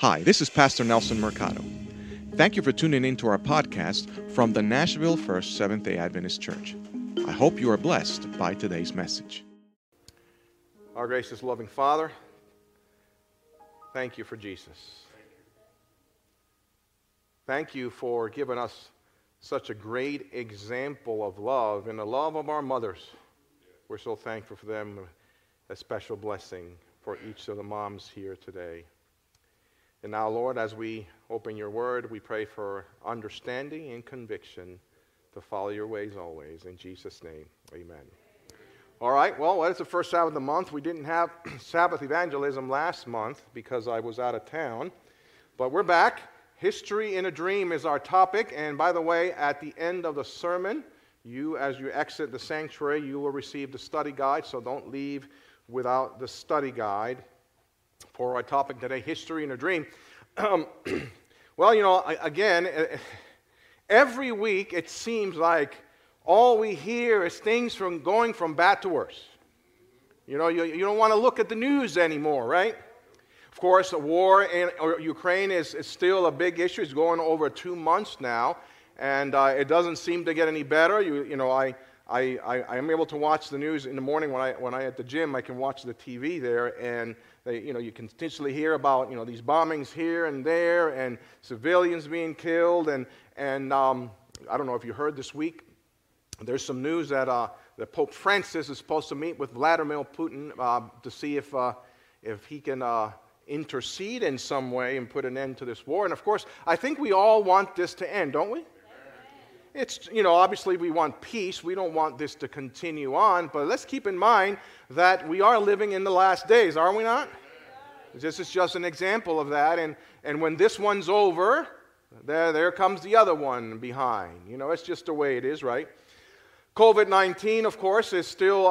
Hi, this is Pastor Nelson Mercado. Thank you for tuning in to our podcast from the Nashville First Seventh-day Adventist Church. I hope you are blessed by today's message. Our gracious, loving Father, thank you for Jesus. Thank you for giving us such a great example of love and the love of our mothers. We're so thankful for them. A special blessing for each of the moms here today. And now, Lord, as we open your word, we pray for understanding and conviction to follow your ways always. In Jesus' name, amen. All right, well, it's the first Sabbath of the month. We didn't have Sabbath evangelism last month because I was out of town. But we're back. History in a Dream is our topic. And by the way, at the end of the sermon, as you exit the sanctuary, you will receive the study guide. So don't leave without the study guide. For our topic today, History in a Dream. Well, again, every week it seems like all we hear is things going from bad to worse. You don't want to look at the news anymore, right? Of course, the war in Ukraine is still a big issue. It's going over 2 months now, and it doesn't seem to get any better. I am able to watch the news in the morning when I at the gym. I can watch the TV there, and you can continuously hear about these bombings here and there, and civilians being killed, and I don't know if you heard this week. There's some news that Pope Francis is supposed to meet with Vladimir Putin to see if he can intercede in some way and put an end to this war. And of course, I think we all want this to end, don't we? It's, obviously we want peace. We don't want this to continue on. But let's keep in mind that we are living in the last days, are we not? This is just an example of that. And when this one's over, there comes the other one behind. It's just the way it is, right? COVID-19, of course, is still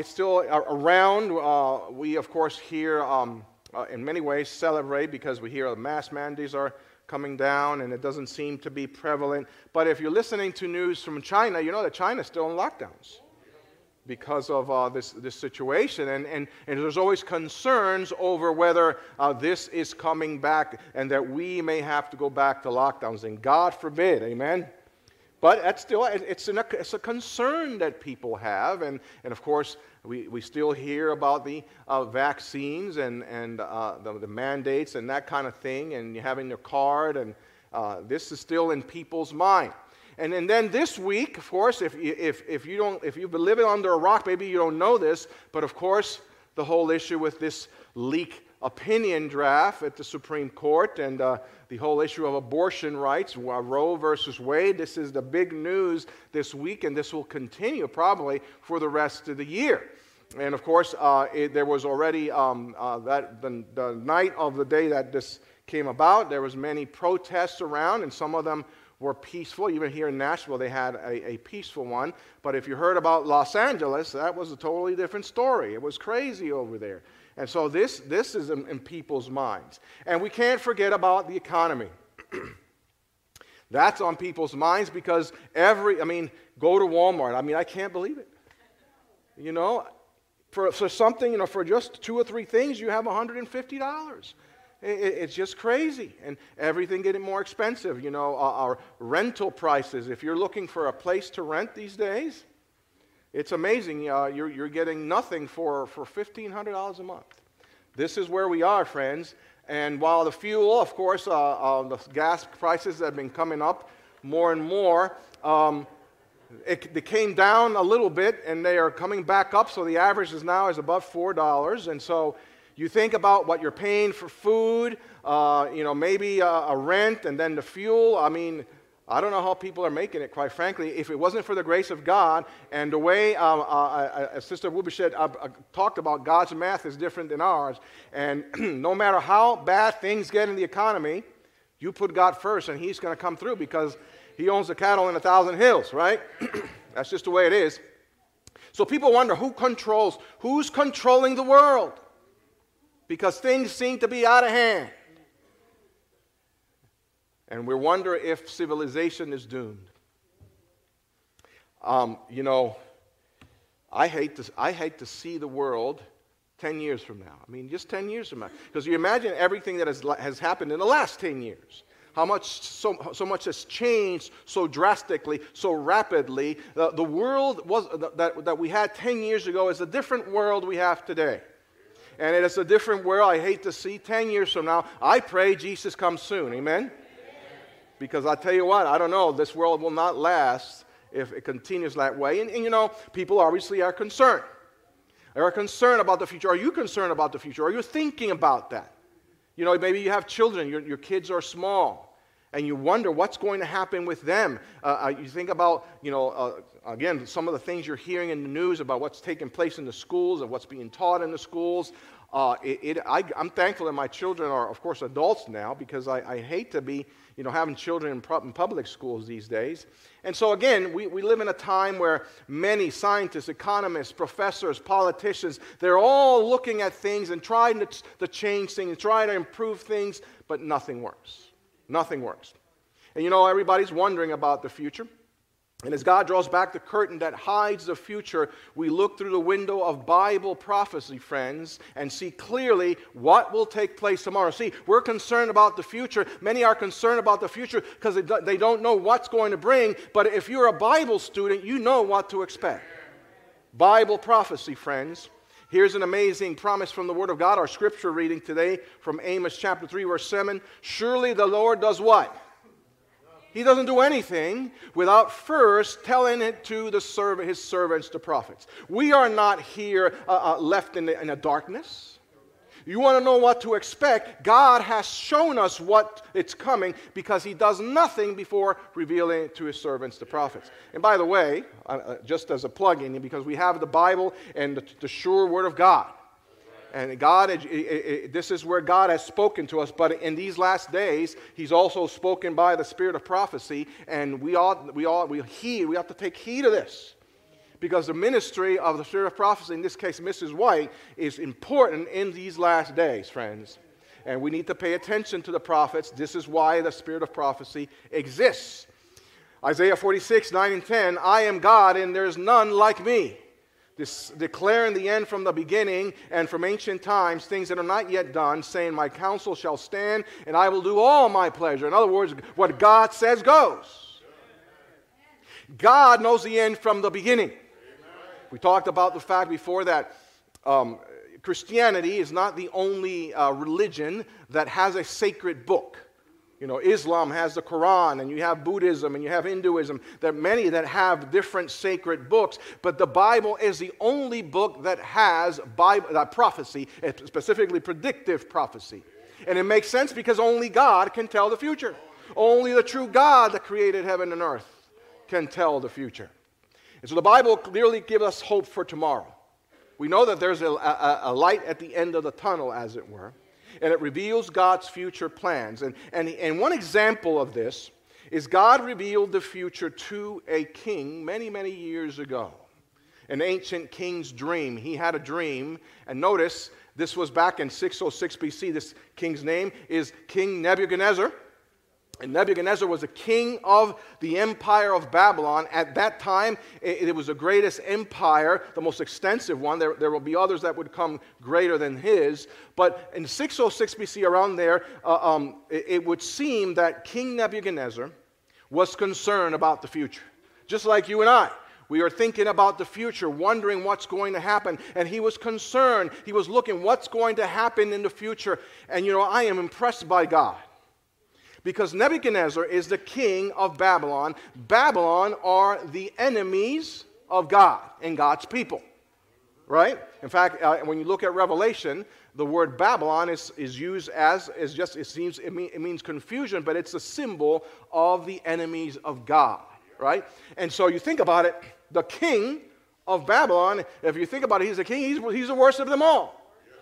around. We, of course, here in many ways celebrate because we hear the mask mandates are coming down, and it doesn't seem to be prevalent. But if you're listening to news from China, you know that China's still in lockdowns because of this situation. And there's always concerns over whether this is coming back and that we may have to go back to lockdowns. And God forbid, amen? But that's still, it's a concern that people have. And of course, we still hear about the vaccines and the mandates and that kind of thing, and having your card, and this is still in people's mind. And then this week, of course, if you've been living under a rock, maybe you don't know this, but of course, the whole issue with this leak opinion draft at the Supreme Court and the whole issue of abortion rights, Roe versus Wade. This is the big news this week, and this will continue probably for the rest of the year. And of course, there was already the night of the day that this came about, there was many protests around, and some of them were peaceful. Even here in Nashville, they had a peaceful one. But if you heard about Los Angeles, that was a totally different story. It was crazy over there. And so this is in people's minds. And we can't forget about the economy. That's on people's minds because go to Walmart. I can't believe it. For something, for just 2 or 3 things, you have $150. It's just crazy. And everything getting more expensive. Our rental prices, if you're looking for a place to rent these days, it's amazing. You're getting nothing for $1,500 a month. This is where we are, friends. And while the fuel, of course, the gas prices have been coming up more and more, they came down a little bit, and they are coming back up. So the average now is above $4. And so you think about what you're paying for food, maybe a rent, and then the fuel. I don't know how people are making it, quite frankly. If it wasn't for the grace of God and the way Sister Wubishet talked about, God's math is different than ours. And no matter how bad things get in the economy, you put God first and He's going to come through because He owns the cattle in 1,000 hills, right? That's just the way it is. So people wonder who's controlling the world? Because things seem to be out of hand. And we wonder if civilization is doomed. I hate to see the world 10 years from now? I mean, just 10 years from now. Because you imagine everything that has happened in the last 10 years. How much, so much has changed so drastically, so rapidly. The world that we had 10 years ago is a different world we have today. And it is a different world I hate to see 10 years from now. I pray Jesus comes soon. Amen? Because I tell you what, I don't know, this world will not last if it continues that way. And you know, people obviously are concerned. They are concerned about the future. Are you concerned about the future? Are you thinking about that? You know, maybe you have children, your kids are small, and you wonder what's going to happen with them. You think about, you know, again, some of the things you're hearing in the news about what's taking place in the schools and what's being taught in the schools. I'm thankful that my children are, of course, adults now, because I hate to be, you know, having children in public schools these days. And so again, we live in a time where many scientists, economists, professors, politicians, they're all looking at things and trying to change things and trying to improve things, but nothing works. Nothing works. And you know, everybody's wondering about the future. And as God draws back the curtain that hides the future, we look through the window of Bible prophecy, friends, and see clearly what will take place tomorrow. See, we're concerned about the future. Many are concerned about the future because they don't know what's going to bring. But if you're a Bible student, you know what to expect. Bible prophecy, friends. Here's an amazing promise from the Word of God. Our scripture reading today from Amos chapter 3, verse 7. Surely the Lord does what? He doesn't do anything without first telling it to his servants, the prophets. We are not here left in a darkness. You want to know what to expect? God has shown us what it's coming because He does nothing before revealing it to His servants, the prophets. And by the way, just as a plug-in, because we have the Bible and the sure Word of God. And God, this is where God has spoken to us. But in these last days, He's also spoken by the Spirit of prophecy. And we have to take heed of this, because the ministry of the Spirit of prophecy, in this case, Mrs. White, is important in these last days, friends. And we need to pay attention to the prophets. This is why the Spirit of prophecy exists. Isaiah 46, 9 and 10. I am God, and there is none like me. Declaring the end from the beginning and from ancient times, things that are not yet done, saying, my counsel shall stand, and I will do all my pleasure. In other words, what God says goes. God knows the end from the beginning. We talked about the fact before that Christianity is not the only religion that has a sacred book. You know, Islam has the Quran, and you have Buddhism, and you have Hinduism. There are many that have different sacred books, but the Bible is the only book that has prophecy, specifically predictive prophecy. And it makes sense because only God can tell the future. Only the true God that created heaven and earth can tell the future. And so the Bible clearly gives us hope for tomorrow. We know that there's a light at the end of the tunnel, as it were. And it reveals God's future plans. And one example of this is God revealed the future to a king many, many years ago. An ancient king's dream. He had a dream. And notice, this was back in 606 BC. This king's name is King Nebuchadnezzar. And Nebuchadnezzar was a king of the empire of Babylon. At that time, it was the greatest empire, the most extensive one. There will be others that would come greater than his. But in 606 BC, around there, it would seem that King Nebuchadnezzar was concerned about the future. Just like you and I. We are thinking about the future, wondering what's going to happen. And he was concerned. He was looking what's going to happen in the future. And you know, I am impressed by God. Because Nebuchadnezzar is the king of Babylon. Babylon are the enemies of God and God's people. Right? In fact, when you look at Revelation, the word Babylon is used it means confusion, but it's a symbol of the enemies of God. Right? And so you think about it, the king of Babylon, if you think about it, he's the king, he's the worst of them all.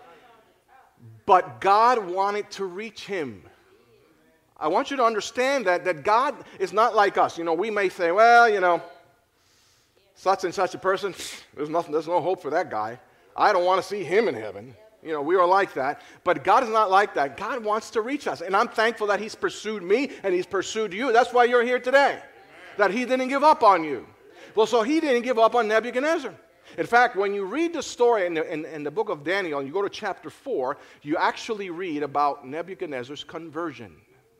But God wanted to reach him. I want you to understand that God is not like us. You know, we may say, well, you know, such and such a person, there's no hope for that guy. I don't want to see him in heaven. You know, we are like that. But God is not like that. God wants to reach us. And I'm thankful that He's pursued me and He's pursued you. That's why you're here today. That He didn't give up on you. Well, so He didn't give up on Nebuchadnezzar. In fact, when you read the story in the book of Daniel, and you go to chapter 4, you actually read about Nebuchadnezzar's conversion.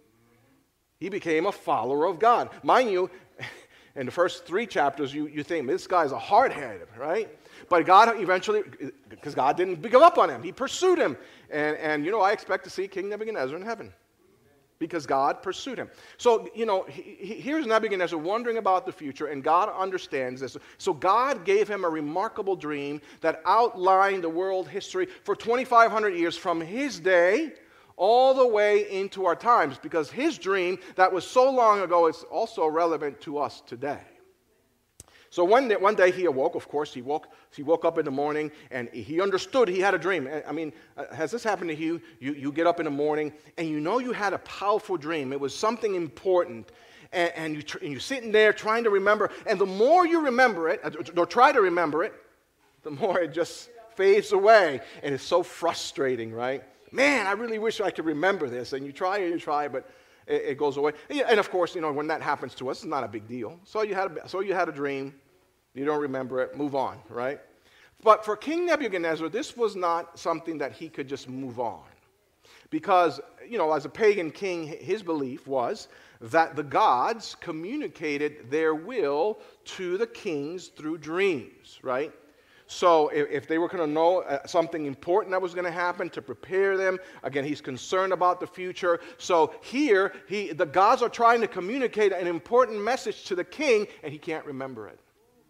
He became a follower of God. Mind you, in the first 3 chapters, you think, this guy's a hardhead, right? But God eventually, because God didn't give up on him, he pursued him. And I expect to see King Nebuchadnezzar in heaven, because God pursued him. So, here's Nebuchadnezzar wondering about the future, and God understands this. So God gave him a remarkable dream that outlined the world history for 2,500 years from his day all the way into our times, because his dream that was so long ago is also relevant to us today. So one day he awoke. Of course, he woke up in the morning, and he understood he had a dream. I mean, has this happened to you? You get up in the morning, and you had a powerful dream. It was something important, and you're sitting there trying to remember. And the more you remember it, or try to remember it, the more it just fades away, and it's so frustrating, right? Man, I really wish I could remember this. And you try, but it goes away. And of course, when that happens to us, it's not a big deal. So you had a dream. You don't remember it. Move on, right? But for King Nebuchadnezzar, this was not something that he could just move on. Because, as a pagan king, his belief was that the gods communicated their will to the kings through dreams, right? So if they were going to know something important that was going to happen, to prepare them, again, he's concerned about the future. So here, the gods are trying to communicate an important message to the king, and he can't remember it.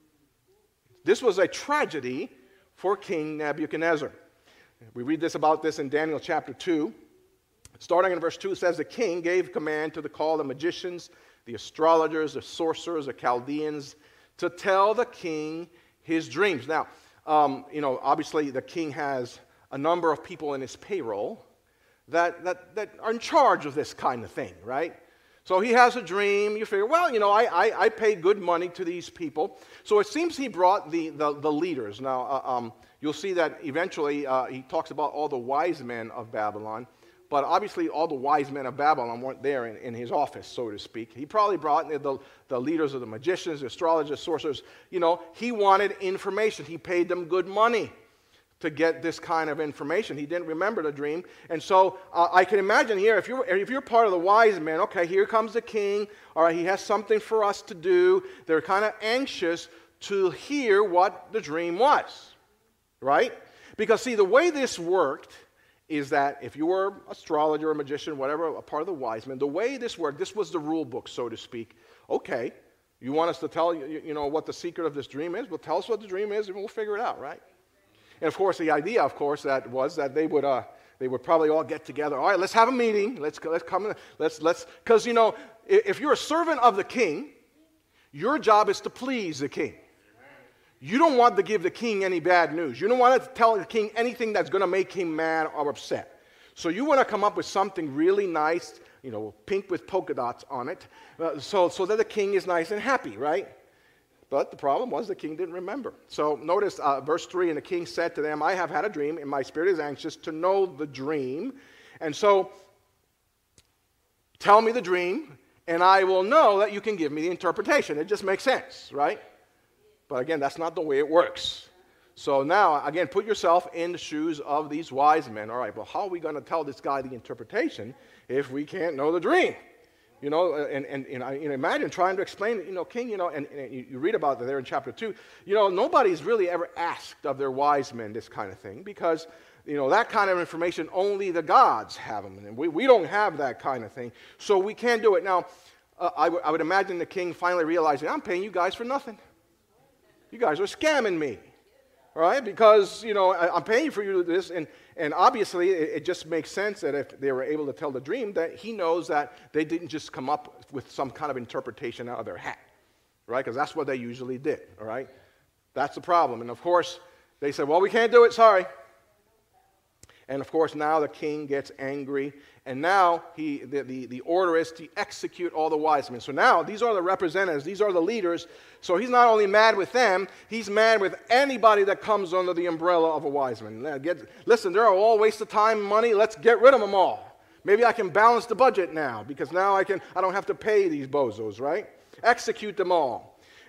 This was a tragedy for King Nebuchadnezzar. We read about this in Daniel chapter 2. Starting in verse 2, it says, the king gave command to call the magicians, the astrologers, the sorcerers, the Chaldeans, to tell the king his dreams. Now, obviously the king has a number of people in his payroll that are in charge of this kind of thing, right? So he has a dream. You figure, well, I pay good money to these people. So it seems he brought the leaders. Now, you'll see that eventually he talks about all the wise men of Babylon. But obviously all the wise men of Babylon weren't there in his office, so to speak. He probably brought the leaders of the magicians, the astrologers, sorcerers. He wanted information. He paid them good money to get this kind of information. He didn't remember the dream. And so I can imagine here, if you're part of the wise men, okay, here comes the king. All right, he has something for us to do. They're kind of anxious to hear what the dream was, right? Because, see, the way this worked is that if you were an astrologer or a magician, whatever, a part of the wise men, the way this worked, this was the rule book, so to speak. Okay, you want us to tell you what the secret of this dream is? Well, tell us what the dream is, and we'll figure it out, right? And of course, the idea, of course, that they would probably all get together. All right, let's have a meeting. Let's come. Because if you're a servant of the king, your job is to please the king. You don't want to give the king any bad news. You don't want to tell the king anything that's going to make him mad or upset. So you want to come up with something really nice, pink with polka dots on it, so that the king is nice and happy, right? But the problem was the king didn't remember. So notice verse 3, and the king said to them, I have had a dream, and my spirit is anxious to know the dream. And so tell me the dream, and I will know that you can give me the interpretation. It just makes sense, right? But again, that's not the way it works. So now, again, put yourself in the shoes of these wise men. All right, well, how are we going to tell this guy the interpretation if we can't know the dream? And imagine trying to explain it, king, and you read about that there in chapter 2. Nobody's really ever asked of their wise men this kind of thing, because, that kind of information, only the gods have them. And we don't have that kind of thing, so we can't do it. Now, I would imagine the king finally realizing, I'm paying you guys for nothing. You guys are scamming me, all right? Because, I'm paying for you this, and obviously it just makes sense that if they were able to tell the dream, that he knows that they didn't just come up with some kind of interpretation out of their hat, right? Because that's what they usually did, all right? That's the problem. And, of course, they said, well, we can't do it, sorry. And, of course, now the king gets angry, and now the order is to execute all the wise men. So now these are the representatives, these are the leaders. So he's not only mad with them, he's mad with anybody that comes under the umbrella of a wise man. Listen, they're all a waste of time and money. Let's get rid of them all. Maybe I can balance the budget now, because now I don't have to pay these bozos, right? Execute them all.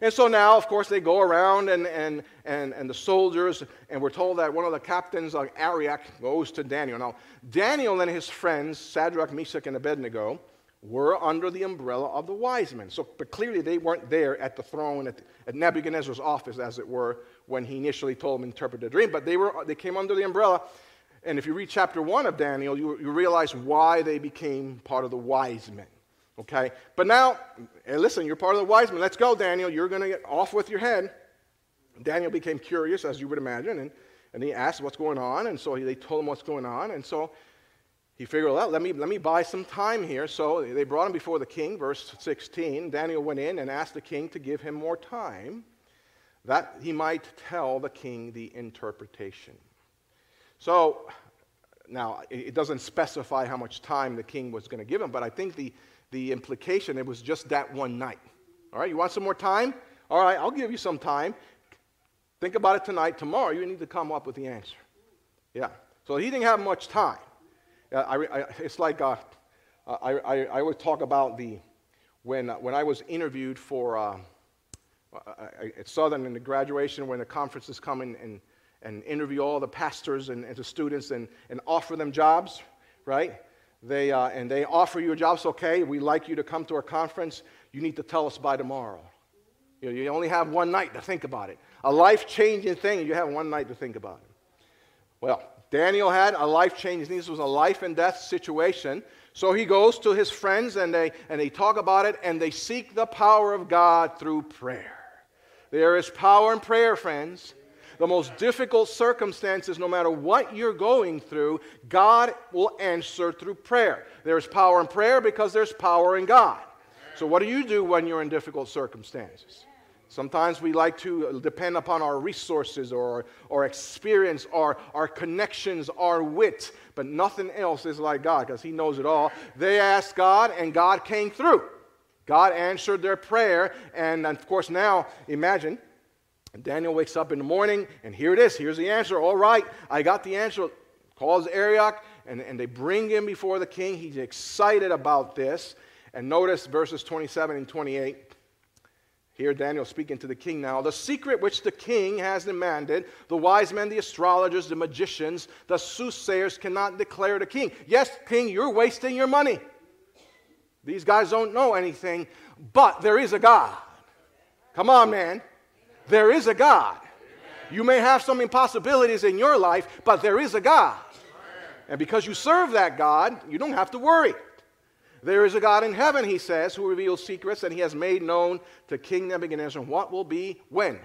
And so now, of course, they go around and the soldiers, and we're told that one of the captains, Arioch, goes to Daniel. Now, Daniel and his friends, Shadrach, Meshach, and Abednego, were under the umbrella of the wise men. So, but clearly they weren't there at the throne, at Nebuchadnezzar's office, as it were, when he initially told them to interpret the dream. But they came under the umbrella. And if you read chapter 1 of Daniel, you realize why they became part of the wise men. Okay? But now, hey, listen, you're part of the wise men. Let's go, Daniel. You're going to get off with your head. Daniel became curious, as you would imagine, and he asked what's going on. And so they told him what's going on. And so he figured, well, let me buy some time here. So they brought him before the king, verse 16. Daniel went in and asked the king to give him more time, that he might tell the king the interpretation. So, now, it doesn't specify how much time the king was going to give him, but I think the implication, it was just that one night. All right, you want some more time? All right, I'll give you some time. Think about it tonight. Tomorrow, you need to come up with the answer. Yeah, so he didn't have much time. It's like I always talk about when I was interviewed for at Southern in the graduation, when the conferences come in and interview all the pastors and the students and offer them jobs, right? They offer you a job. It's okay, we'd like you to come to our conference. You need to tell us by tomorrow. You only have one night to think about it. A life-changing thing, and you have one night to think about it. Well, Daniel had a life-changing thing. This was a life and death situation. So he goes to his friends, and they talk about it, and they seek the power of God through prayer. There is power in prayer, friends. The most difficult circumstances, no matter what you're going through, God will answer through prayer. There's power in prayer because there's power in God. So what do you do when you're in difficult circumstances? Sometimes we like to depend upon our resources or experience, our connections, our wit, but nothing else is like God because He knows it all. They asked God, and God came through. God answered their prayer, and of course now, imagine, Daniel wakes up in the morning, and here it is. Here's the answer. All right, I got the answer. Calls Arioch, and they bring him before the king. He's excited about this. And notice verses 27 and 28. Here Daniel speaking to the king now. The secret which the king has demanded, the wise men, the astrologers, the magicians, the soothsayers cannot declare to king. Yes, king, you're wasting your money. These guys don't know anything, but there is a God. Come on, man. There is a God. You may have some impossibilities in your life, but there is a God. And because you serve that God, you don't have to worry. There is a God in heaven, he says, who reveals secrets, and he has made known to King Nebuchadnezzar what will be when.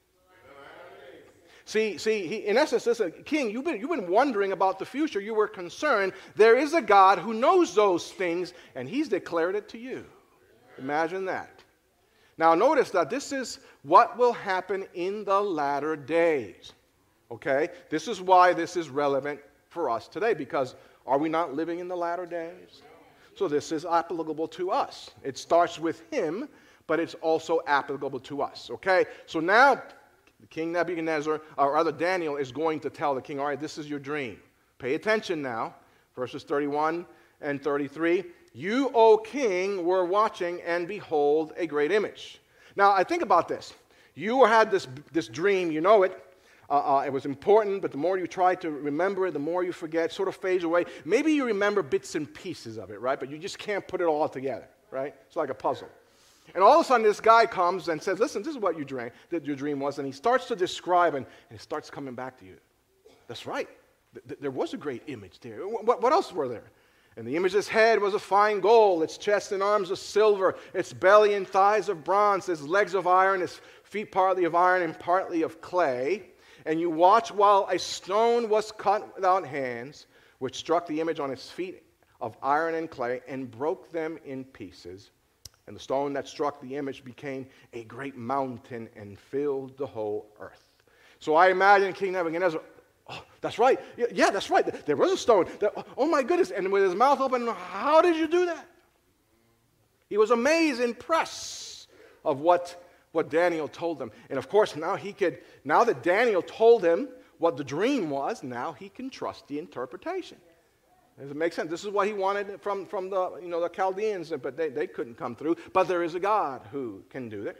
See, in essence, listen, King, you've been wondering about the future. You were concerned. There is a God who knows those things, and he's declared it to you. Imagine that. Now, notice that this is what will happen in the latter days. Okay? This is why this is relevant for us today, because are we not living in the latter days? So this is applicable to us. It starts with him, but it's also applicable to us. Okay? So now, King Nebuchadnezzar, or rather Daniel, is going to tell the king, all right, this is your dream. Pay attention now. Verses 31 and 33. You, O king, were watching, and behold, a great image. Now, I think about this. You had this dream, you know it. It was important, but the more you try to remember it, the more you forget, it sort of fades away. Maybe you remember bits and pieces of it, right? But you just can't put it all together, right? It's like a puzzle. And all of a sudden, this guy comes and says, listen, this is what your dream was. And he starts to describe, and it starts coming back to you. That's right. There was a great image there. What else were there? And the image's head was of fine gold, its chest and arms of silver, its belly and thighs of bronze, its legs of iron, its feet partly of iron and partly of clay. And you watched while a stone was cut without hands, which struck the image on its feet of iron and clay, and broke them in pieces. And the stone that struck the image became a great mountain and filled the whole earth. So I imagine King Nebuchadnezzar, oh, that's right. Yeah, that's right. There was a stone. Oh, my goodness. And with his mouth open, how did you do that? He was amazed, impressed of what Daniel told them. And of course, now that Daniel told him what the dream was, now he can trust the interpretation. Does it make sense? This is what he wanted from the Chaldeans, but they couldn't come through. But there is a God who can do that.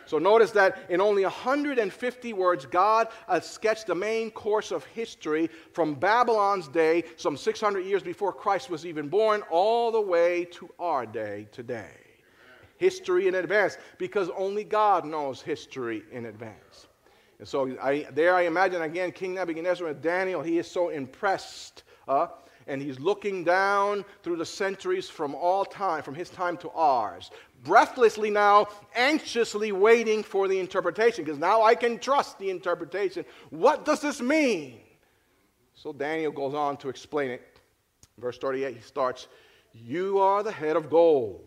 So notice that in only 150 words, God sketched the main course of history from Babylon's day, some 600 years before Christ was even born, all the way to our day today. History in advance, because only God knows history in advance. And so I imagine again King Nebuchadnezzar and Daniel, he is so impressed, and he's looking down through the centuries from all time, from his time to ours, breathlessly now, anxiously waiting for the interpretation, because now I can trust the interpretation. What does this mean? So Daniel goes on to explain it. Verse 38, he starts, "You are the head of gold.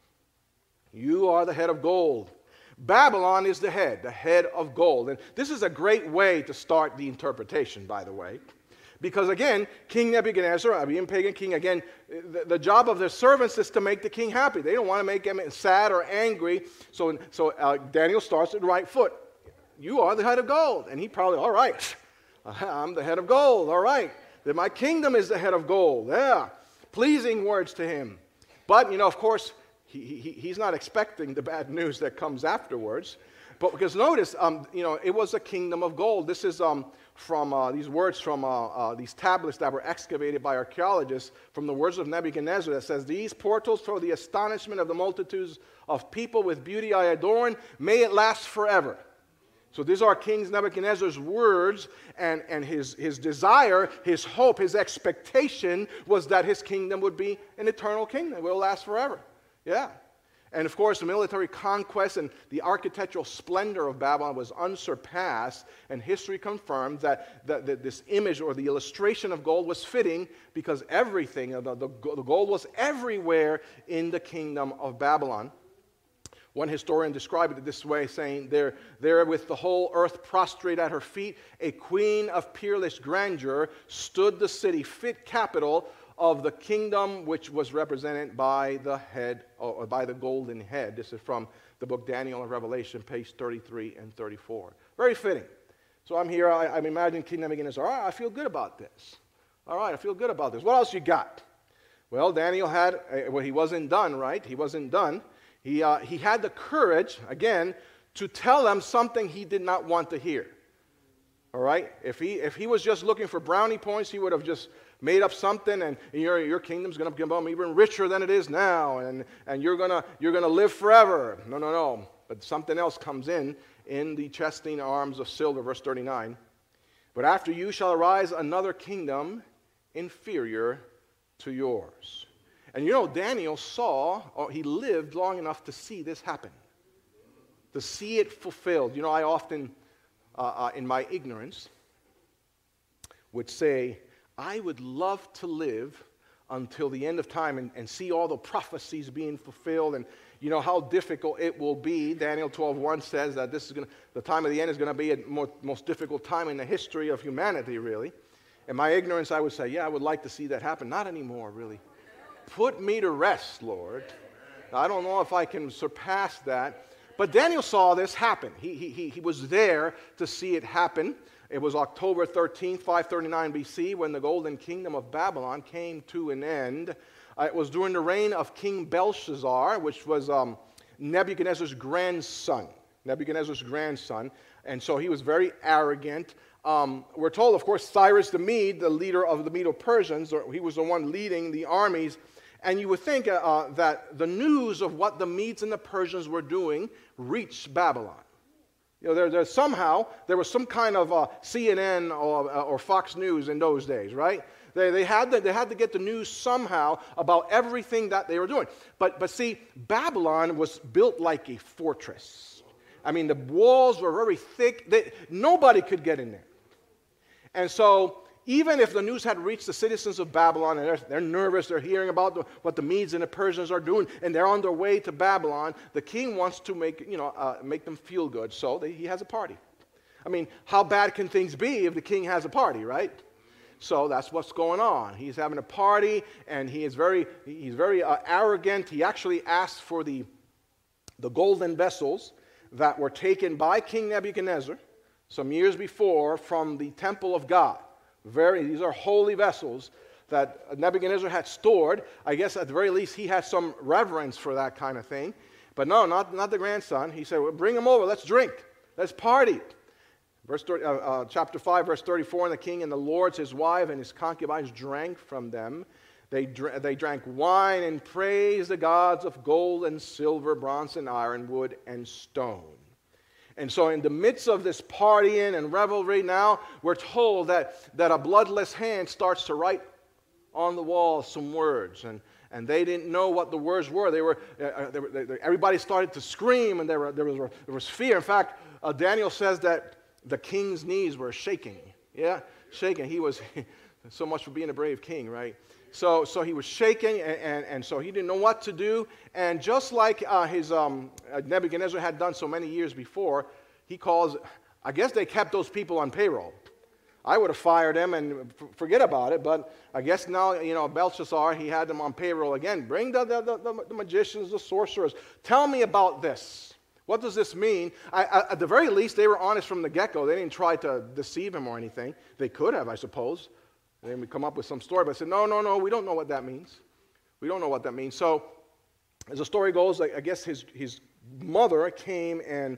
You are the head of gold." Babylon is the head of gold. And this is a great way to start the interpretation, by the way. Because again, King Nebuchadnezzar, being pagan king, again, the job of their servants is to make the king happy. They don't want to make him sad or angry. So Daniel starts at the right foot. You are the head of gold. And he probably, all right, I'm the head of gold. All right. Then my kingdom is the head of gold. Yeah. Pleasing words to him. But, of course, he's not expecting the bad news that comes afterwards. But because notice, it was a kingdom of gold. This is from these words from these tablets that were excavated by archaeologists from the words of Nebuchadnezzar that says, "These portals for the astonishment of the multitudes of people with beauty I adorn, may it last forever." So these are King Nebuchadnezzar's words, and his desire, his hope, his expectation was that his kingdom would be an eternal kingdom. It will last forever. Yeah. And of course, the military conquest and the architectural splendor of Babylon was unsurpassed, and history confirms that this image or the illustration of gold was fitting because everything, the gold was everywhere in the kingdom of Babylon. One historian described it this way, saying, there with the whole earth prostrate at her feet, a queen of peerless grandeur stood the city, fit capital of the kingdom which was represented by the head, or by the golden head. This is from the book Daniel and Revelation, page 33 and 34. Very fitting. So I'm here, I'm imagining King Nebuchadnezzar. All right, I feel good about this. All right, I feel good about this. What else you got? Well, Daniel had, he wasn't done, right? He wasn't done. He had the courage, again, to tell them something he did not want to hear. All right? If he was just looking for brownie points, he would have just made up something, and your kingdom's going to become even richer than it is now, and you're gonna live forever. No. But something else comes in the chesting arms of silver, verse 39. "But after you shall arise another kingdom inferior to yours." And Daniel he lived long enough to see this happen, to see it fulfilled. I often, in my ignorance, would say, I would love to live until the end of time and see all the prophecies being fulfilled, and how difficult it will be. Daniel 12:1 says that the time of the end is going to be the most difficult time in the history of humanity, really. In my ignorance, I would say, yeah, I would like to see that happen. Not anymore, really. Put me to rest, Lord. I don't know if I can surpass that. But Daniel saw this happen. He was there to see it happen. It was October 13th, 539 BC, when the golden kingdom of Babylon came to an end. It was during the reign of King Belshazzar, which was Nebuchadnezzar's grandson. And so he was very arrogant. We're told, of course, Cyrus the Mede, the leader of the Medo-Persians, he was the one leading the armies. And you would think that the news of what the Medes and the Persians were doing reached Babylon. There was some kind of CNN or Fox News in those days, right? They had to get the news somehow about everything that they were doing. But see, Babylon was built like a fortress. I mean, the walls were very thick. Nobody could get in there. And so even if the news had reached the citizens of Babylon, and they're nervous, they're hearing about what the Medes and the Persians are doing, and they're on their way to Babylon, the king wants to make them feel good, so he has a party. I mean, how bad can things be if the king has a party, right? So that's what's going on. He's having a party, and he's very arrogant. He actually asked for the golden vessels that were taken by King Nebuchadnezzar some years before from the temple of God. These are holy vessels that Nebuchadnezzar had stored. I guess at the very least he had some reverence for that kind of thing. But no, not the grandson. He said, well, bring him over. Let's drink. Let's party. Chapter 5, verse 34, and the king and the lords, his wife, and his concubines drank from them. They drank wine and praised the gods of gold and silver, bronze and iron, wood and stone. And so in the midst of this partying and revelry now, we're told that a bloodless hand starts to write on the wall some words. And they didn't know what the words were. Everybody started to scream, and there was fear. In fact, Daniel says that the king's knees were shaking. Yeah, shaking. He was, so much for being a brave king, right? So he was shaking, and so he didn't know what to do. And just like Nebuchadnezzar had done so many years before, he calls, I guess they kept those people on payroll. I would have fired them and forget about it, but I guess now, Belshazzar, he had them on payroll again. Bring the magicians, the sorcerers. Tell me about this. What does this mean? At the very least, they were honest from the get-go. They didn't try to deceive him or anything. They could have, I suppose. And then we come up with some story, but I said, no, we don't know what that means. We don't know what that means. So, as the story goes, I guess his mother came and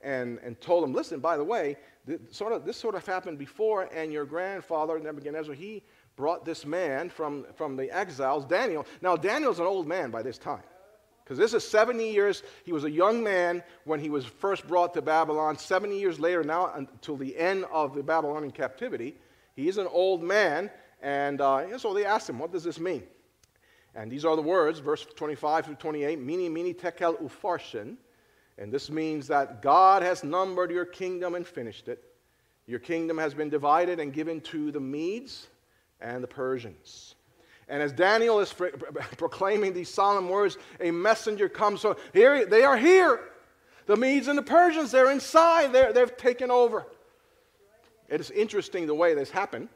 told him, listen, by the way, this sort of happened before, and your grandfather, Nebuchadnezzar, he brought this man from the exiles, Daniel. Now, Daniel's an old man by this time, because this is 70 years. He was a young man when he was first brought to Babylon. 70 years later, now until the end of the Babylonian captivity, he's an old man, and so they asked him, what does this mean? And these are the words, verse 25 through 28, Mene, mene, tekel, upharsin. And this means that God has numbered your kingdom and finished it. Your kingdom has been divided and given to the Medes and the Persians. And as Daniel is proclaiming these solemn words, a messenger comes. So here they are here. The Medes and the Persians, they're inside. They've taken over. It is interesting the way this happened.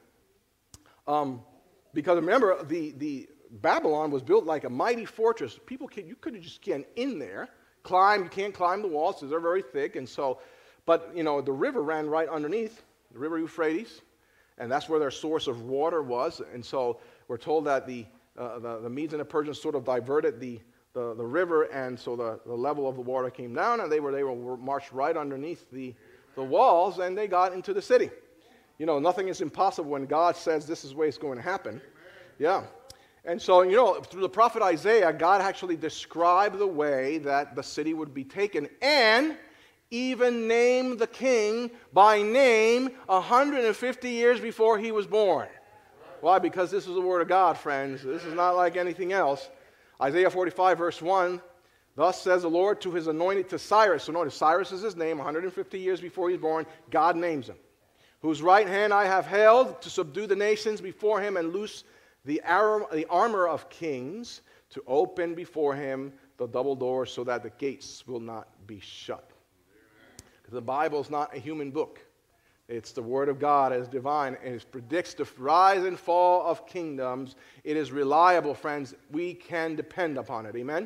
Because remember, the Babylon was built like a mighty fortress. You couldn't just get in there. You can't climb the walls because they're very thick. And so, but the river ran right underneath, the river Euphrates, and that's where their source of water was. And so we're told that the Medes and the Persians sort of diverted the river, and so the level of the water came down, and they were marched right underneath the walls, and they got into the city. Nothing is impossible when God says this is the way it's going to happen. Yeah. And so, through the prophet Isaiah, God actually described the way that the city would be taken, and even named the king by name 150 years before he was born. Why? Because this is the word of God, friends. This is not like anything else. Isaiah 45, verse 1, thus says the Lord to his anointed, to Cyrus. So notice, Cyrus is his name, 150 years before he's born. God names him. Whose right hand I have held to subdue the nations before him and loose the armor of kings, to open before him the double doors so that the gates will not be shut. Because the Bible is not a human book. It's the Word of God as divine, and it predicts the rise and fall of kingdoms. It is reliable, friends. We can depend upon it. Amen? Amen.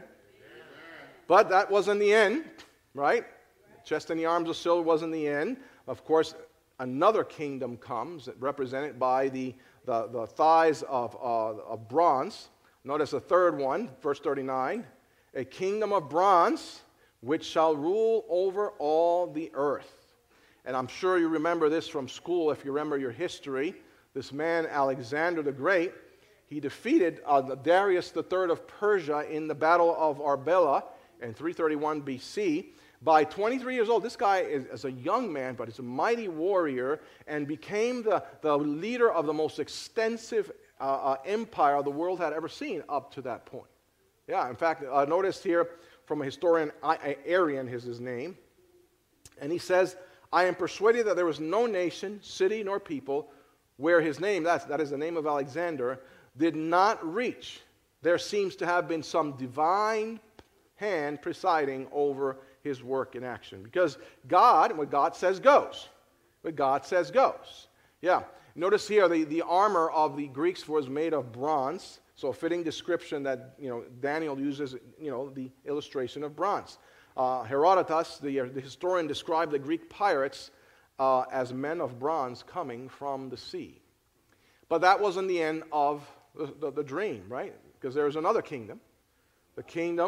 But that wasn't the end, right? Chest in the arms of silver wasn't the end. Of course, another kingdom comes, represented by the thighs of bronze. Notice the third one, verse 39. A kingdom of bronze which shall rule over all the earth. And I'm sure you remember this from school if you remember your history. This man, Alexander the Great, he defeated Darius III of Persia in the Battle of Arbela in 331 BC. By 23 years old, this guy is a young man, but he's a mighty warrior, and became the leader of the most extensive empire the world had ever seen up to that point. Yeah, in fact, notice here from a historian, Arrian is his name, and he says, I am persuaded that there was no nation, city, nor people where his name, that is the name of Alexander, did not reach. There seems to have been some divine hand presiding over his work in action. Because God, what God says goes. What God says goes. Yeah. Notice here the armor of the Greeks was made of bronze. So a fitting description that Daniel uses the illustration of bronze. Herodotus, the historian, described the Greek pirates as men of bronze coming from the sea. But that wasn't the end of the dream, right? Because there's another kingdom. The kingdom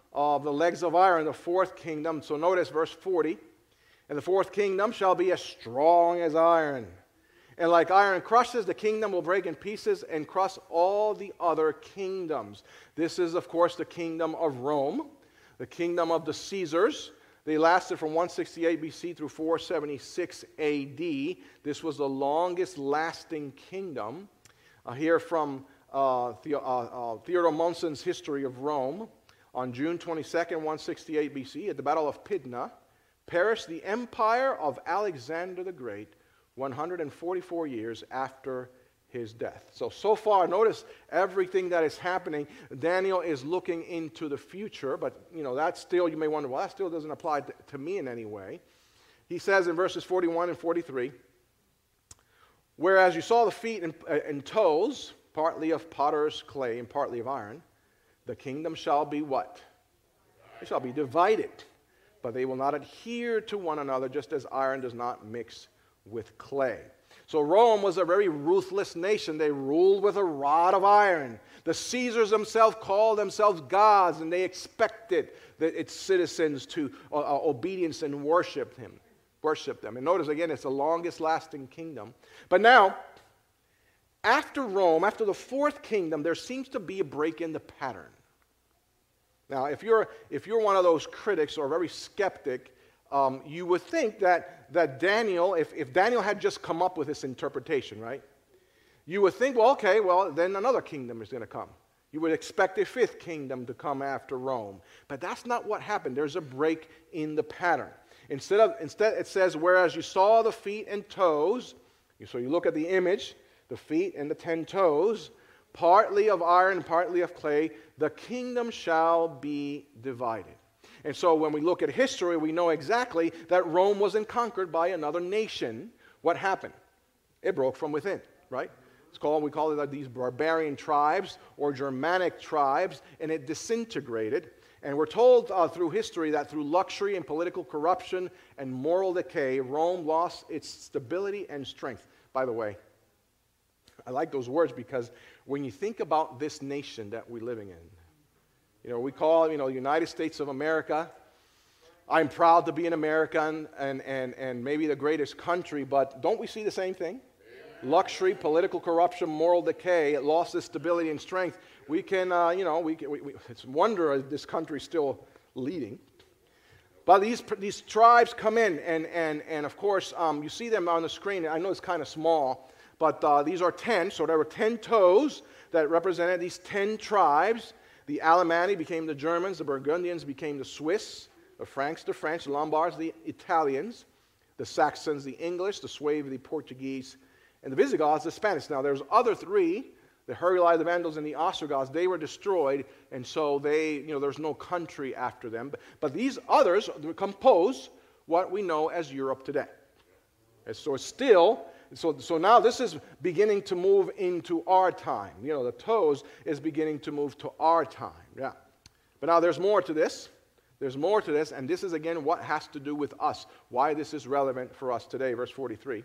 of the legs of iron, the fourth kingdom. So notice verse 40. And the fourth kingdom shall be as strong as iron. And like iron crushes, the kingdom will break in pieces and crush all the other kingdoms. This is, of course, the kingdom of Rome, the kingdom of the Caesars. They lasted from 168 BC through 476 AD. This was the longest lasting kingdom. Here from Theodore Monson's History of Rome. On June 22nd, 168 BC, at the Battle of Pydna, perished the empire of Alexander the Great, 144 years after his death. So far, notice everything that is happening. Daniel is looking into the future, but that still, you may wonder, well, that still doesn't apply to me in any way. He says in verses 41 and 43, whereas you saw the feet and toes, partly of potter's clay and partly of iron, the kingdom shall be what? It shall be divided, but they will not adhere to one another, just as iron does not mix with clay. So Rome was a very ruthless nation. They ruled with a rod of iron. The Caesars themselves called themselves gods, and they expected its citizens to obedience and worship them. And notice again, it's the longest lasting kingdom. But now, after Rome, after the fourth kingdom, there seems to be a break in the pattern. Now, if you're one of those critics or very skeptic, you would think that Daniel, if Daniel had just come up with this interpretation, right? You would think, well, okay, well, then another kingdom is going to come. You would expect a fifth kingdom to come after Rome. But that's not what happened. There's a break in the pattern. Instead, it says, whereas you saw the feet and toes, so you look at the image, the feet and the 10 toes, partly of iron, partly of clay, the kingdom shall be divided. And so when we look at history, we know exactly that Rome wasn't conquered by another nation. What happened? It broke from within, right? We call it these barbarian tribes or Germanic tribes, and it disintegrated. And we're told through history that through luxury and political corruption and moral decay, Rome lost its stability and strength. By the way, I like those words because when you think about this nation that we're living in, we call it, the United States of America. I'm proud to be an American and maybe the greatest country, but don't we see the same thing? Amen. Luxury, political corruption, moral decay, it lost its stability and strength. We can, it's a wonder this country's still leading. But these tribes come in, and of course, you see them on the screen. I know it's kind of small, but these are 10, so there were 10 toes that represented these 10 tribes. The Alemanni became the Germans, the Burgundians became the Swiss, the Franks the French, the Lombards the Italians, the Saxons the English, the Suevi the Portuguese, and the Visigoths the Spanish. Now there's other three, the Heruli, the Vandals, and the Ostrogoths. They were destroyed, and so there's no country after them. But these others compose what we know as Europe today. And so it's still... So now this is beginning to move into our time. The toes is beginning to move to our time. Yeah. But now there's more to this. There's more to this, and this is again what has to do with us. Why this is relevant for us today. Verse 43.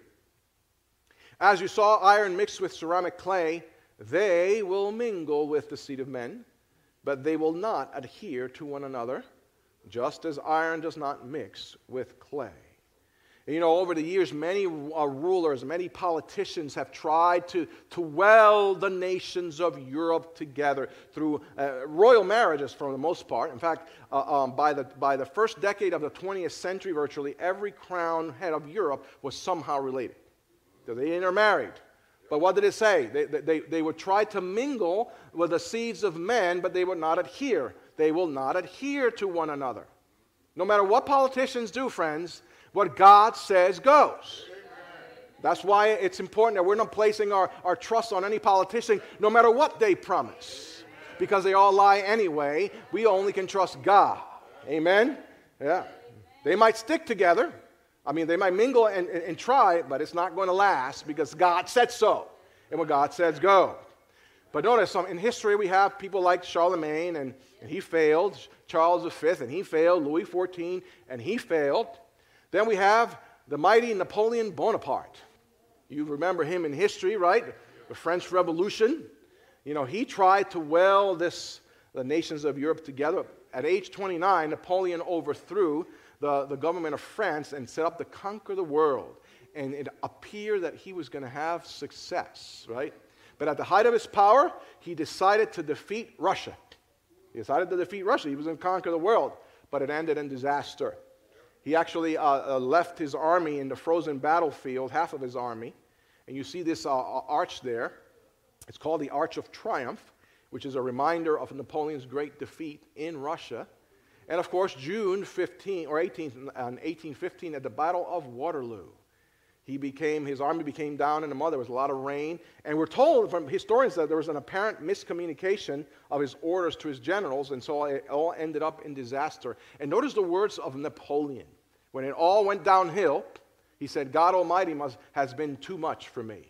As you saw iron mixed with ceramic clay, they will mingle with the seed of men, but they will not adhere to one another, just as iron does not mix with clay. Over the years, many rulers, many politicians have tried to weld the nations of Europe together through royal marriages for the most part. In fact, by the first decade of the 20th century, virtually every crown head of Europe was somehow related. So they intermarried. But what did it say? They would try to mingle with the seeds of men, but they would not adhere. They will not adhere to one another. No matter what politicians do, friends, what God says goes. That's why it's important that we're not placing our trust on any politician, no matter what they promise. Because they all lie anyway. We only can trust God. Amen? Yeah. They might stick together. They might mingle and try, but it's not going to last because God said so. And what God says, go. But notice, in history we have people like Charlemagne, and he failed. Charles V, and he failed. Louis XIV, and he failed. Then we have the mighty Napoleon Bonaparte. You remember him in history, right? The French Revolution. He tried to weld this the nations of Europe together. At age 29, Napoleon overthrew the government of France and set up to conquer the world. And it appeared that he was going to have success, right? But at the height of his power, he decided to defeat Russia. He decided to defeat Russia. He was going to conquer the world, but it ended in disaster. He actually left his army in the frozen battlefield, half of his army. And you see this arch there. It's called the Arch of Triumph, which is a reminder of Napoleon's great defeat in Russia. And of course, June 15 or 18th, 1815, at the Battle of Waterloo, his army became down in the mud. There was a lot of rain. And we're told from historians that there was an apparent miscommunication of his orders to his generals, and so it all ended up in disaster. And notice the words of Napoleon. When it all went downhill, he said, God Almighty has been too much for me.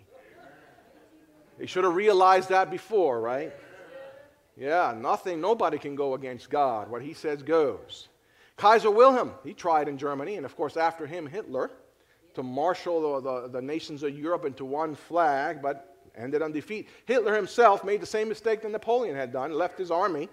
He should have realized that before, right? Yeah, nobody can go against God. What he says goes. Kaiser Wilhelm, he tried in Germany, and of course after him Hitler, to marshal the nations of Europe into one flag, but ended on defeat. Hitler himself made the same mistake that Napoleon had done, left his army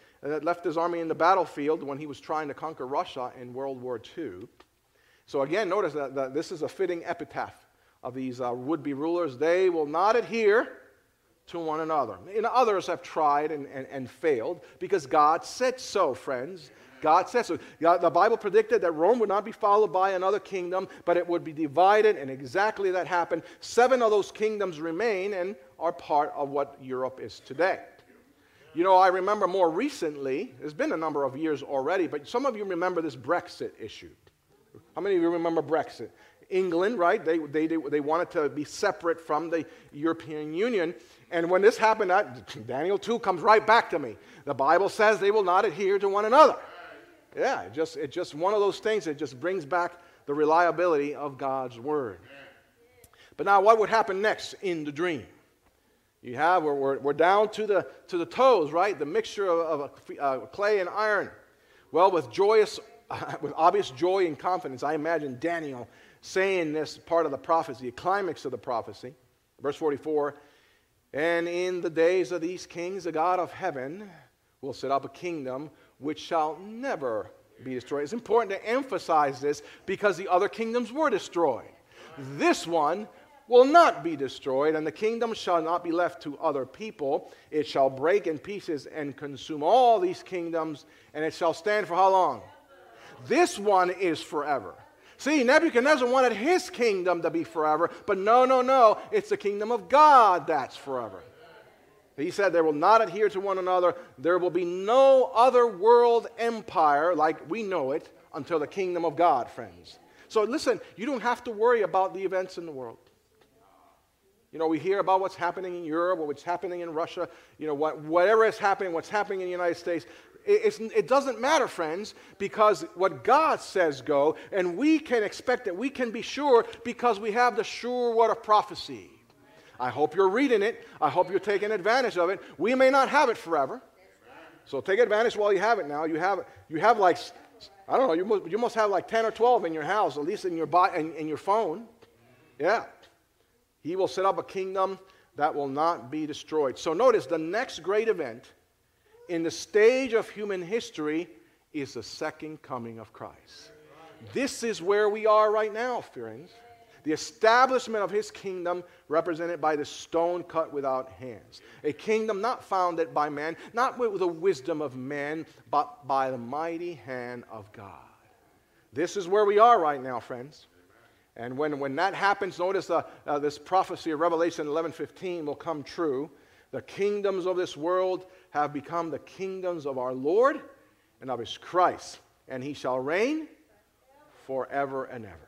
in the battlefield when he was trying to conquer Russia in World War II. So again, notice that this is a fitting epitaph of these would-be rulers. They will not adhere to one another. And others have tried and failed because God said so, friends. God said so. The Bible predicted that Rome would not be followed by another kingdom, but it would be divided, and exactly that happened. 7 of those kingdoms remain and are part of what Europe is today. You know, I remember more recently, it's been a number of years already, but some of you remember this Brexit issue. How many of you remember Brexit? England, right? They wanted to be separate from the European Union. And when this happened, Daniel 2 comes right back to me. The Bible says they will not adhere to one another. Yeah, it's just one of those things that just brings back the reliability of God's word. But now what would happen next in the dream? You have, we're down to the toes, right? The mixture of clay and iron. Well, with obvious joy and confidence, I imagine Daniel saying this part of the prophecy, the climax of the prophecy. Verse 44, and in the days of these kings, the God of heaven will set up a kingdom which shall never be destroyed. It's important to emphasize this because the other kingdoms were destroyed. This one will not be destroyed, and the kingdom shall not be left to other people. It shall break in pieces and consume all these kingdoms, and it shall stand for how long? This one is forever. See, Nebuchadnezzar wanted his kingdom to be forever, but no, it's the kingdom of God that's forever. He said they will not adhere to one another. There will be no other world empire like we know it until the kingdom of God, friends. So listen, you don't have to worry about the events in the world. You know, we hear about what's happening in Europe or what's happening in Russia, you know, whatever is happening, what's happening in the United States. It doesn't matter, friends, because what God says go, and we can expect it, we can be sure because we have the sure word of prophecy. I hope you're reading it. I hope you're taking advantage of it. We may not have it forever, so take advantage while you have it now. You have like, I don't know, you must have like 10 or 12 in your house, at least in your phone. Yeah. He will set up a kingdom that will not be destroyed. So notice the next great event in the stage of human history is the second coming of Christ. This is where we are right now, friends. The establishment of his kingdom represented by the stone cut without hands. A kingdom not founded by man, not with the wisdom of man, but by the mighty hand of God. This is where we are right now, friends. And when that happens, notice this prophecy of Revelation 11:15 will come true. The kingdoms of this world have become the kingdoms of our Lord and of his Christ, and he shall reign forever and ever.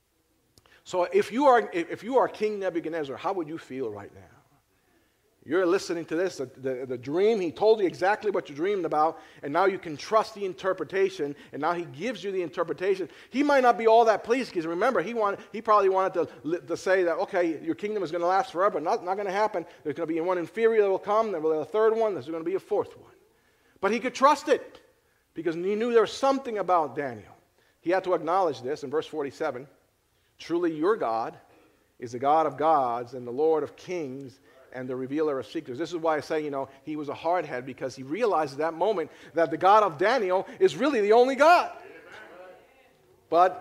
So if you are King Nebuchadnezzar, how would you feel right now? You're listening to this, the dream. He told you exactly what you dreamed about, and now you can trust the interpretation, and now he gives you the interpretation. He might not be all that pleased, because remember, he probably wanted to say that, okay, your kingdom is going to last forever. Not going to happen. There's going to be one inferior that will come, there will be a third one, there's going to be a fourth one. But he could trust it, because he knew there was something about Daniel. He had to acknowledge this in verse 47. Truly your God is the God of gods and the Lord of kings, and the revealer of secrets. This is why I say, he was a hardhead, because he realized at that moment that the God of Daniel is really the only God. But,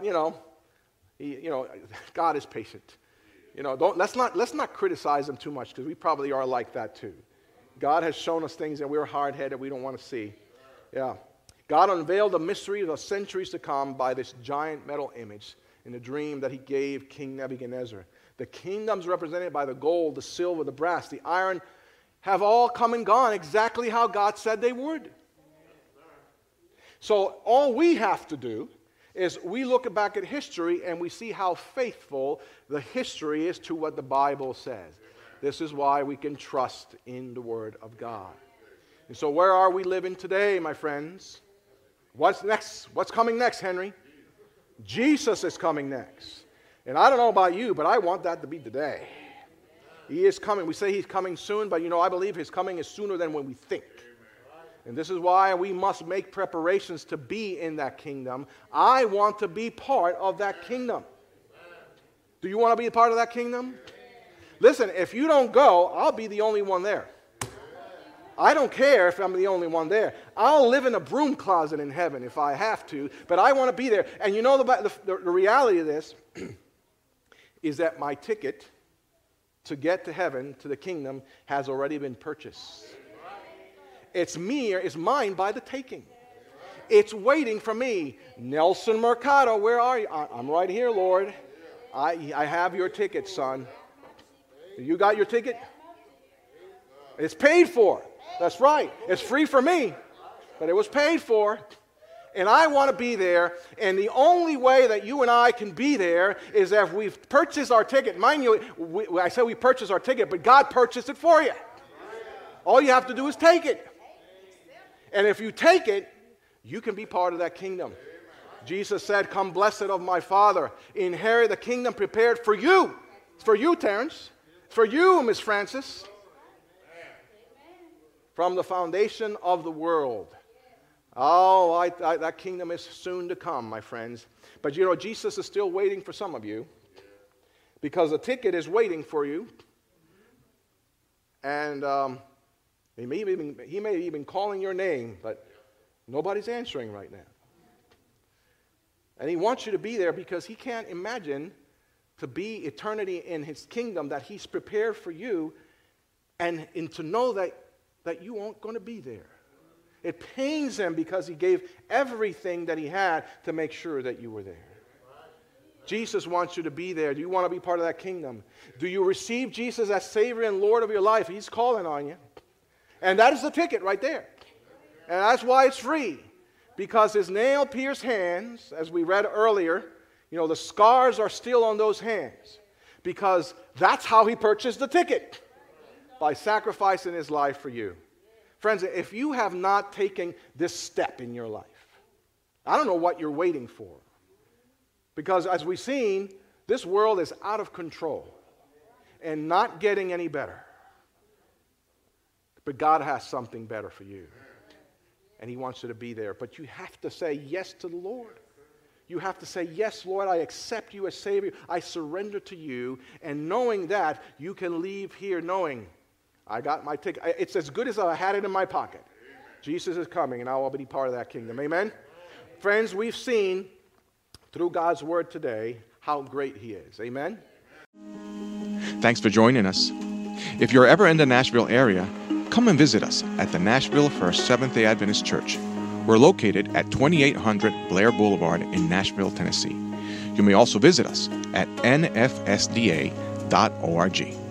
God is patient. Let's not criticize him too much, because we probably are like that too. God has shown us things that we're hard-headed we don't want to see. Yeah. God unveiled the mystery of the centuries to come by this giant metal image in the dream that he gave King Nebuchadnezzar. The kingdoms represented by the gold, the silver, the brass, the iron have all come and gone exactly how God said they would. So all we have to do is we look back at history and we see how faithful the history is to what the Bible says. This is why we can trust in the Word of God. And so where are we living today, my friends? What's next? What's coming next, Henry? Jesus is coming next. And I don't know about you, but I want that to be today. He is coming. We say he's coming soon, but I believe his coming is sooner than when we think. And this is why we must make preparations to be in that kingdom. I want to be part of that kingdom. Do you want to be a part of that kingdom? Listen, if you don't go, I'll be the only one there. I don't care if I'm the only one there. I'll live in a broom closet in heaven if I have to, but I want to be there. And the reality of this is that my ticket to get to heaven, to the kingdom, has already been purchased. It's mine by the taking. It's waiting for me. Nelson Mercado, where are you? I'm right here, Lord. I have your ticket, son. You got your ticket? It's paid for. That's right. It's free for me, but it was paid for. And I want to be there, and the only way that you and I can be there is if we've purchased our ticket. Mind you, I said we purchased our ticket, but God purchased it for you. All you have to do is take it. And if you take it, you can be part of that kingdom. Jesus said, "Come blessed of my Father, inherit the kingdom prepared for you." It's for you, Terrence. It's for you, Miss Francis. From the foundation of the world. Oh, that kingdom is soon to come, my friends. But Jesus is still waiting for some of you, because the ticket is waiting for you. And he may have been calling your name, but nobody's answering right now. And he wants you to be there because he can't imagine to be eternity in his kingdom that he's prepared for you, and to know that you aren't going to be there. It pains him because he gave everything that he had to make sure that you were there. Jesus wants you to be there. Do you want to be part of that kingdom? Do you receive Jesus as Savior and Lord of your life? He's calling on you. And that is the ticket right there. And that's why it's free. Because his nail-pierced hands, as we read earlier, the scars are still on those hands. Because that's how he purchased the ticket. By sacrificing his life for you. Friends, if you have not taken this step in your life, I don't know what you're waiting for. Because as we've seen, this world is out of control and not getting any better. But God has something better for you. And he wants you to be there. But you have to say yes to the Lord. You have to say, "Yes, Lord, I accept you as Savior. I surrender to you." And knowing that, you can leave here knowing, I got my ticket. It's as good as I had it in my pocket. Amen. Jesus is coming, and I will be part of that kingdom. Amen? Friends, we've seen through God's word today how great he is. Amen? Thanks for joining us. If you're ever in the Nashville area, come and visit us at the Nashville First Seventh-day Adventist Church. We're located at 2800 Blair Boulevard in Nashville, Tennessee. You may also visit us at nfsda.org.